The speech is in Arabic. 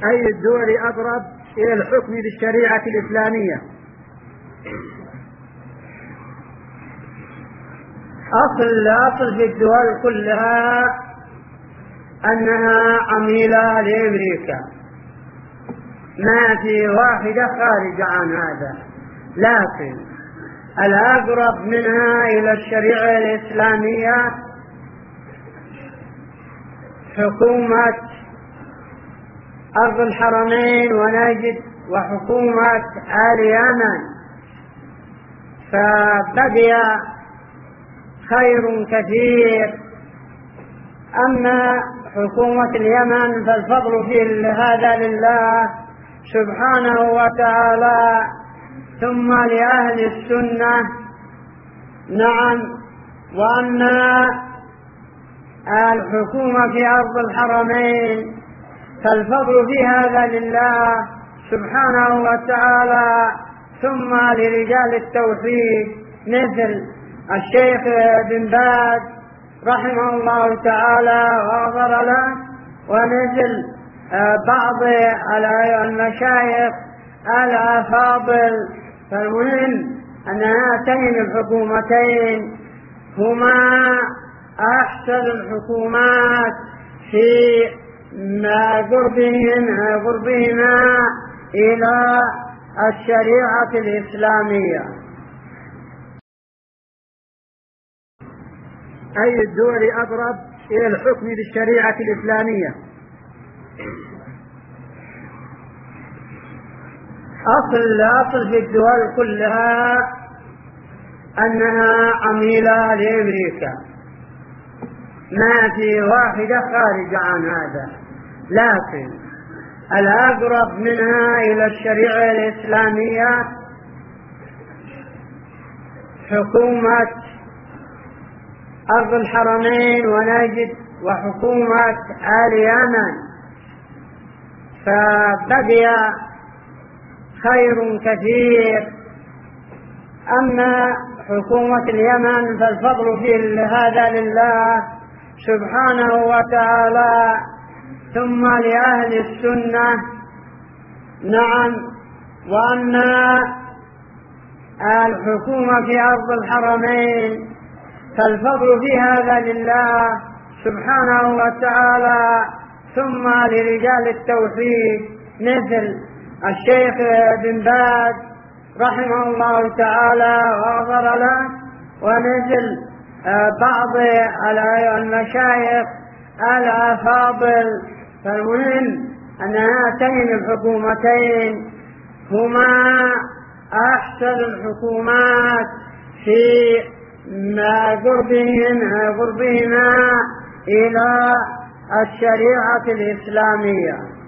أي الدول أقرب إلى الحكم بالشريعة الإسلامية؟ الأصل في الدول كلها أنها عميلة لأمريكا، ما في واحدة خارج عن هذا، لكن الأقرب منها إلى الشريعة الإسلامية حكومة أرض الحرمين ونجد وحكومة آل يمن، فبقي خير كثير. أما حكومة اليمن فالفضل في هذا لله سبحانه وتعالى ثم لأهل السنة. نعم، وأن الحكومة في أرض الحرمين فالفضل في هذا لله سبحانه وتعالى ثم لرجال التوحيد مثل الشيخ بن باز رحمه الله تعالى وغفر له، ومثل بعض المشايخ الأفاضل. فالمهم أن هاتين الحكومتين هما أحسن الحكومات في قربهما إلى الشريعة الإسلامية. أي الدول أقرب إلى الحكم بالشريعة الإسلامية؟ الأصل في الدول كلها أنها عميلة لأمريكا، ما في واحدة خارج عن هذا، لكن الأقرب منها إلى الشريعة الإسلامية حكومة أرض الحرمين ونجد وحكومة آل يمن، فبقي خير كثير. أما حكومة اليمن فالفضل في هذا لله سبحانه وتعالى ثم لأهل السنة. نعم، وأن الحكومة في أرض الحرمين فالفضل في هذا لله سبحانه وتعالى ثم لرجال التوحيد مثل الشيخ بن باز رحمه الله تعالى وغفر له، ومثل بعض المشايخ الأفاضل. فالمهم أن هاتين الحكومتين هما أحسن الحكومات في قربهما إلى الشريعة الإسلامية.